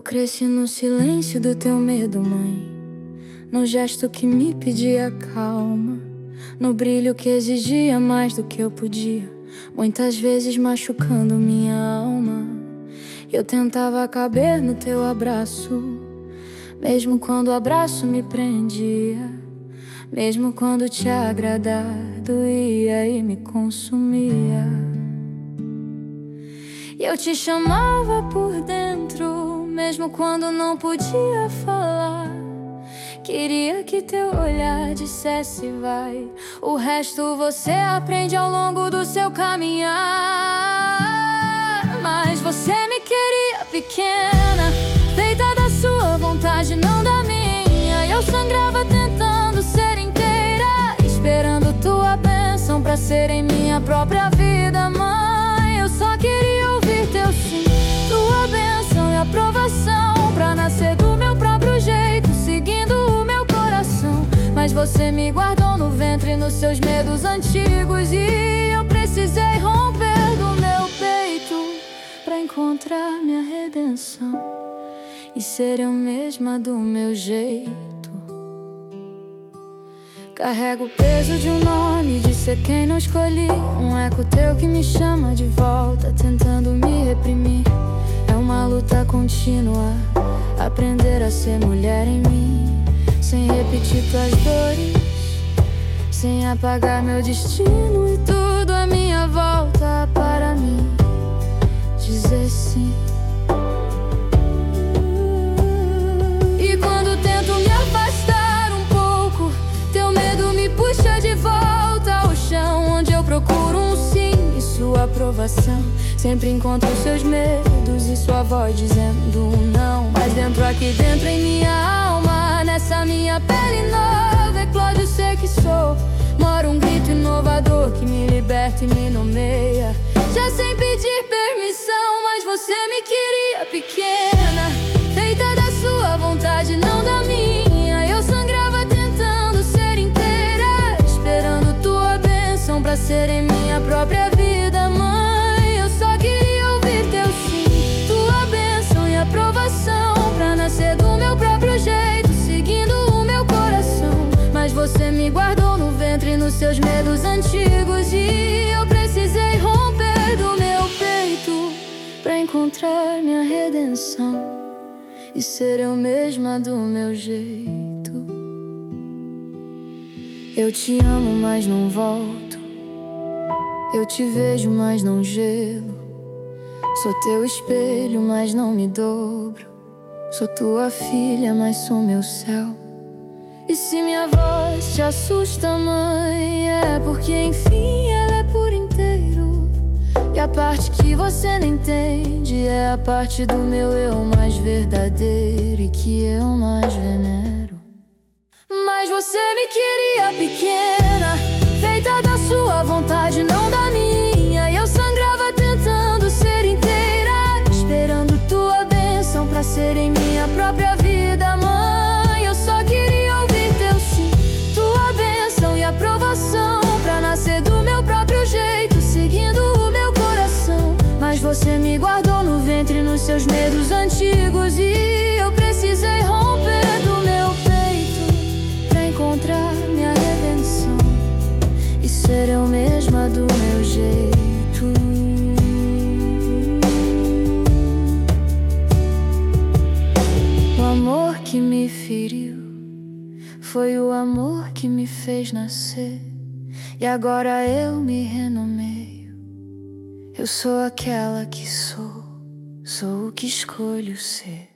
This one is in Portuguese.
cresci no silêncio do teu medo, mãe, no gesto que me pedia calma, no brilho que exigia mais do que eu podia, muitas vezes machucando minha alma. Eu tentava caber no teu abraço, mesmo quando o abraço me prendia, mesmo quando te agradar doía e me consumia. E eu te chamava por dentro, mesmo quando não podia falar. Queria que teu olhar dissesse vai, o resto você aprende ao longo do seu caminhar. Mas você me queria pequena, feita da sua vontade, não da minha. E eu sangrava tentando ser inteira, esperando tua bênção pra ser em minha própria vida. Mãe, eu só queria ouvir teu sim, tua bênção e aprovação, pra nascer do meu próprio jeito, seguindo o meu coração. Mas você me guardou no ventre, nos seus medos antigos, e eu precisei romper do meu peito pra encontrar minha redenção e ser eu mesma do meu jeito. Carrego o peso de um nome, de ser quem não escolhi, um eco teu que me chama de volta, tentando me reprimir. É uma luta contínua, aprender a ser mulher em mim, sem repetir tuas dores, sem apagar meu destino e tudo à minha volta para mim dizer sim. E quando tento me afastar um pouco, teu medo me puxa de volta ao chão, onde eu procuro um sim e sua aprovação. Sempre encontro seus medos e sua voz dizendo um não. Mas dentro, aqui dentro em minha alma, nessa minha pele nova, eclode o ser que sou, mora um grito inovador que me liberta e me nomeia, já sem pedir permissão. Mas você me queria pequena, feita da sua vontade, não da minha. Eu sangrava tentando ser inteira, esperando tua bênção pra ser em minha própria vida. Mãe, eu só queria ouvir teu sim, tua bênção e aprovação, pra nascer do meu próprio jeito, seguindo o meu coração. Mas você me guardou no ventre, nos seus medos antigos, e eu precisei romper do meu peito pra encontrar minha redenção e ser eu mesma do meu jeito. Eu te amo, mas não volto, eu te vejo, mas não gelo. Sou teu espelho, mas não me dobro. Sou tua filha, mas sou meu céu. E se minha voz te assusta, mãe, é porque enfim ela é por inteiro. E a parte que você não entende é a parte do meu eu mais verdadeiro e que eu mais venero. Mas você me queria pequena, feita da sua vontade, não da minha. E eu sangrava tentando ser inteira, esperando tua bênção pra ser em minha própria vida. Mãe, eu só queria ouvir teu sim, tua bênção e aprovação, pra nascer do meu próprio jeito, seguindo o meu coração. Mas você me guardou no ventre, nos seus medos antigos, e eu precisei romper do meu peito pra encontrar minha redenção e ser eu mesma do meu jeito. O amor que me feriu foi o amor que me fez nascer, e agora eu me renomeio. Eu sou aquela que sou o que escolho ser.